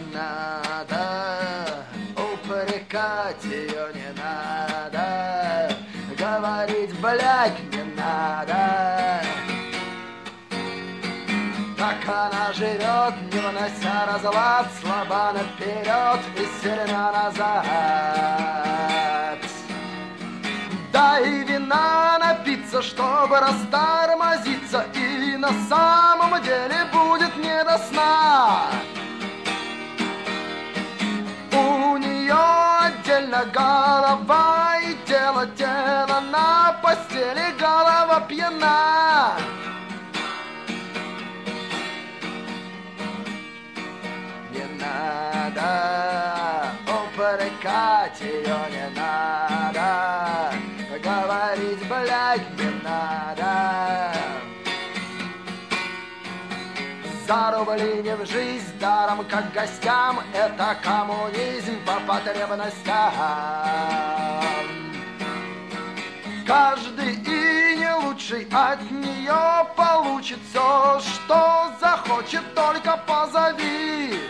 надо упрекать ее, не надо говорить, блядь, не надо. Так она живет, не вынося разлад, слаба наперед и сильна назад. Дай вина напиться, чтобы растормозиться, и на самом деле будет не до сна. У нее отдельно голова и тело, тело на постели, голова пьяна. Не надо упрекать ее, не надо говорить, блядь, не надо. За рубли не в жизнь, даром как гостям, это коммунизм по потребностям. Каждый и не лучший от нее получит все, что захочет, только позови.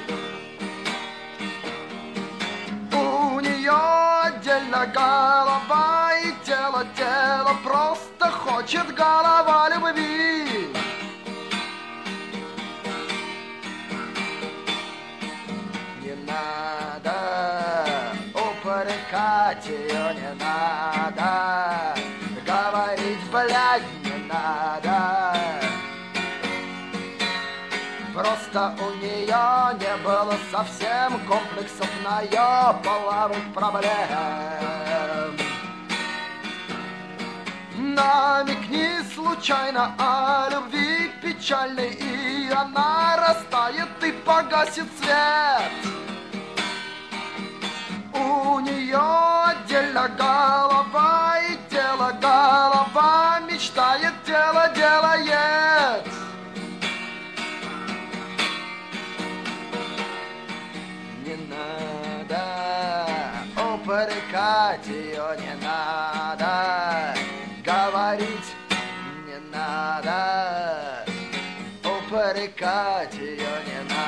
У нее отдельно голова и тело, тело просто хочет, голова любви. Не надо упрекать ее, не надо говорить, блядь, не надо. Просто у нее не было совсем комплексов на ее половых проблем. Намекни случайно о любви печальной, и она растает и погасит свет. У нее отдельно голова и тело, голова мечтает, тело делает. Не надо упрекать ее, не надо говорить, не надо упрекать ее, не надо.